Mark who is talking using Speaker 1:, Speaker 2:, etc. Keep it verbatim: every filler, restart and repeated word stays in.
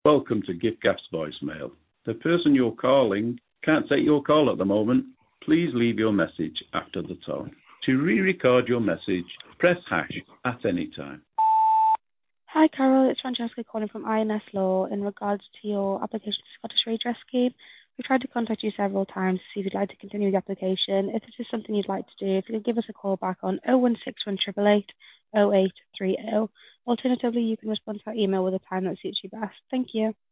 Speaker 1: Welcome to Giftgaff's voicemail. The person you're calling can't take your call at the moment. Please leave your message after the tone. To re-record your message, press hash at any time.
Speaker 2: Hi Carol, it's Francesca calling from I N S Law in regards to your application to Scottish Redress Scheme. We've tried to contact you several times to see if you'd like to continue the application. If this is something you'd like to do, if you could give us a call back on oh one six one eight eight eight oh eight three oh. Alternatively, you can respond to our email with a time that suits you best. Thank you.